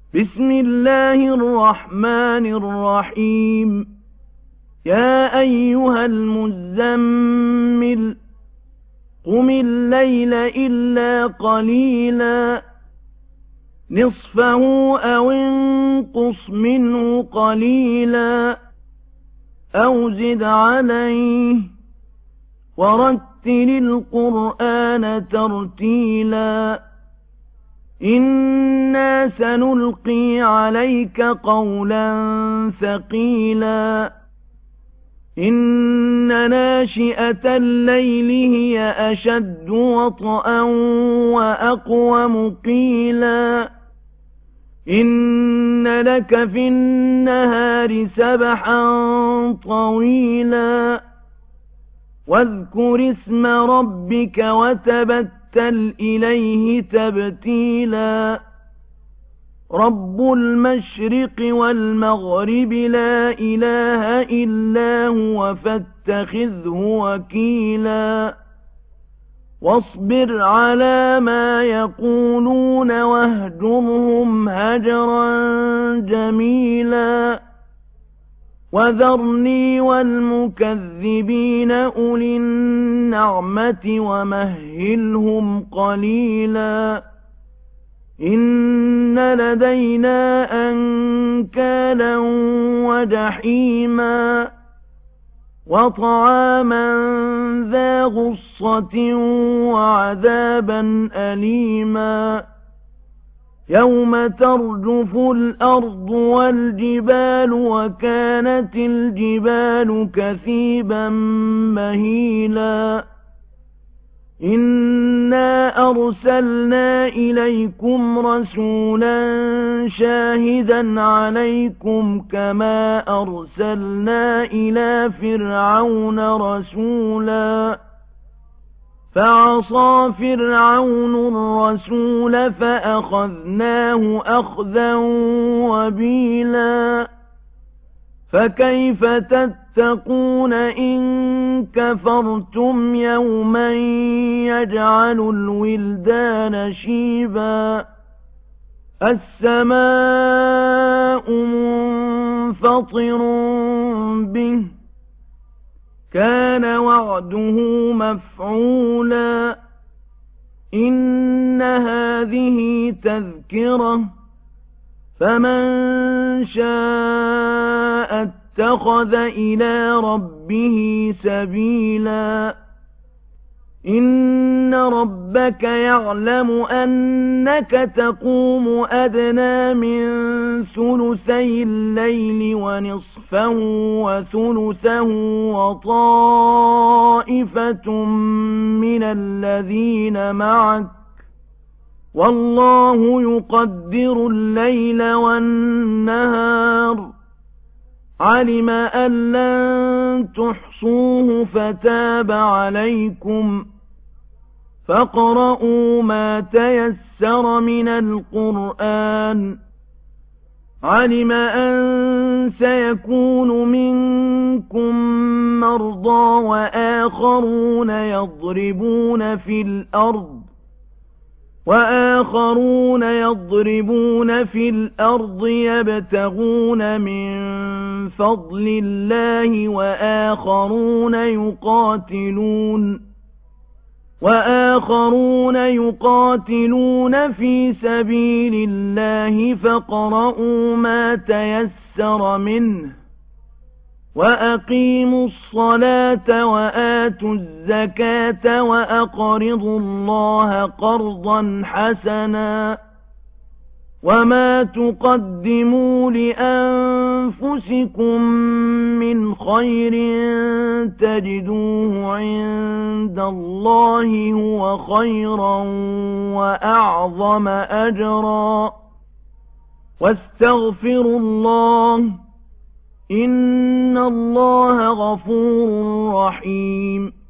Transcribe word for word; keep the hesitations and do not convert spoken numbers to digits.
بسم الله الرحمن الرحيم يا أيها المزمل قم الليل إلا قليلا نصفه أو انقص منه قليلا أو زد عليه ورتل القرآن ترتيلا إنا سنلقي عليك قولا ثقيلا إن ناشئة الليل هي أشد وطئا وأقوم قيلا إن لك في النهار سبحا طويلا واذكر اسم ربك وتبتل إليه تبتيلا رب المشرق والمغرب لا إله إلا هو فاتخذه وكيلا واصبر على ما يقولون واهجرهم هجرا جميلا وذرني والمكذبين أولي النعمة ومهلهم قليلا إن لدينا أنكالا وجحيما وطعاما ذا غصة وعذابا أليما يوم ترجف الأرض والجبال وكانت الجبال كثيبا مهيلا إنا أرسلنا إليكم رسولا شاهدا عليكم كما أرسلنا إلى فرعون رسولا فعصى فرعون الرسول فأخذناه أخذا وبيلا فكيف تتقون إن كفرتم يوما يجعل الولدان شيبا السماء منفطر به كان وعده مفعولا إن هذه تذكرة فمن شاء اتخذ إلى ربه سبيلا إن ربك يعلم أنك تقوم أدنى من ثلثي الليل ونصفه وثلثه وطائفة من الذين معك والله يقدر الليل والنهار علم أن لن تحصوه فتاب عليكم فاقرؤوا ما تيسر من القرآن علم أن سيكون منكم مرضى وآخرون يضربون في الأرض وآخرون يضربون في الأرض يبتغون من فضل الله وآخرون يقاتلون وآخرون يقاتلون في سبيل الله فاقرؤوا ما تيسر منه وأقيموا الصلاة وآتوا الزكاة وأقرضوا الله قرضا حسنا وما تقدموا لأنفسكم من خير تجدوه عند الله هو خيرا وأعظم أجرا واستغفروا الله إن الله غفور رحيم